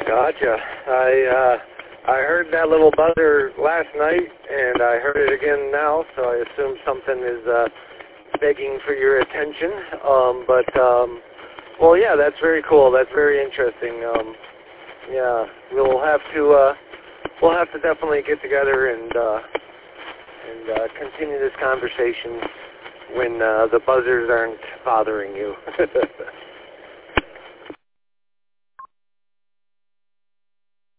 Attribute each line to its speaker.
Speaker 1: Gotcha. I heard that little buzzer last night, and I heard it again now, so I assume something is begging for your attention. Well, yeah, that's very cool. That's very interesting. Yeah, we'll have to definitely get together and continue this conversation when the buzzers aren't bothering you.